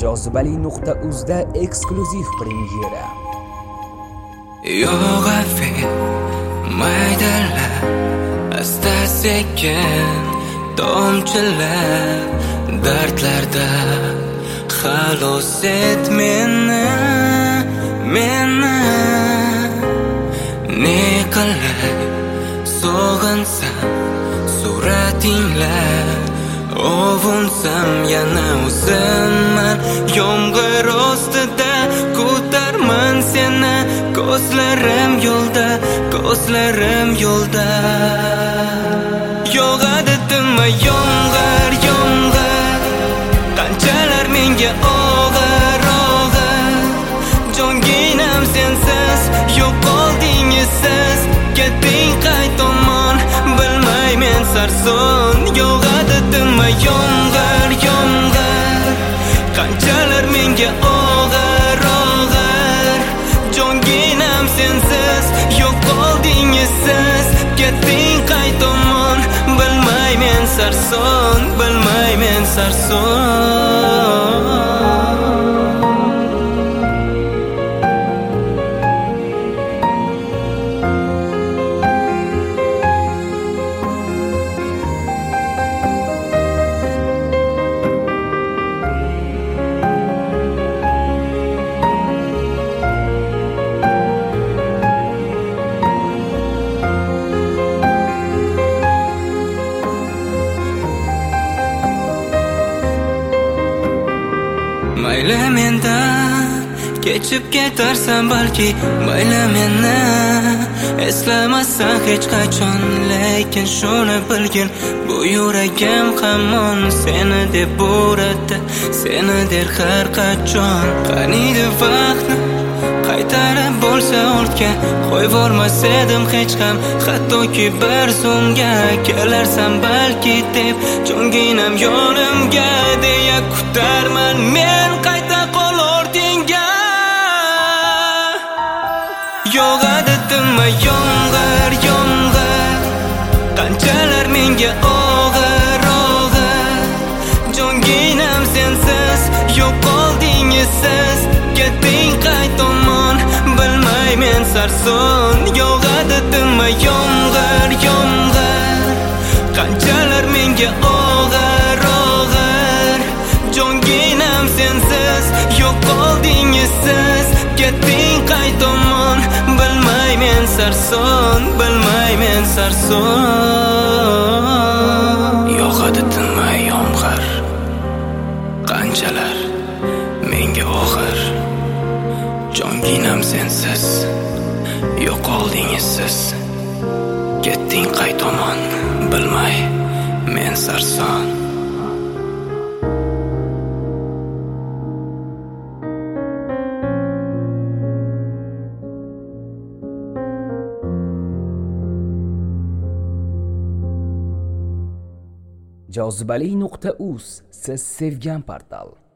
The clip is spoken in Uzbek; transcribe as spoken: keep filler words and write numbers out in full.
jozibali nuqta uzda eksklyuziv premyera. Yog'afe maydalar asta sekin tomchilar dardlarda xalos et meni meni ne qilay sog'insam suratinglar ovunsam yana o'zimman yomg'ir ostida ko'tarman seni ko'zlarim yo'lda ko'zlarim yo'lda yog'adi tinmay yomg'ir yomg'ir qanchalar menga og'ir og'ir jonginam sensiz yo'qolding izsiz ketding qay tomon bilmaymen sarson yog'adi tinmay yomg'ir yomg'ir qanchalar menga og'ir og'ir jonginam sensiz yo'qolding izsiz ketding qay tomon bilmaymen sarson bilmaymen sarson mayli mendan kechib ketarsan balki mayli meni eslamassan hech qachon lekin shuni bilgin bu yuragim hamon seni deb uradi seni der har qachon qaniydi vaqtni qaytarib bo'lsa ortga qo'yvormas edim hech ham hattoki bir so'mga kelarsan balki deb jonginam yonimga deya kutarman men qayta qol ortingga yog'adi tinmay yomg'ir yomg'ir qanchalar menga og'ir og'ir jonginam sensiz yo'qolding izsiz ketding qay tomon bilmaymen sarson yog'adi tinmay yomg'ir yomg'ir qanchalar menga og'ir og'ir jonginam sensiz yo'qolding izsiz ketding qay tomon bilmaymen sarson bilmaymen sarson yog'adi tinmay yomg'ir qanchalar menga og'ir jonginam sensiz yo'qolding izsiz ketding qay tomon bilmay men sarson jozibali nuqta uz siz sevgan portal.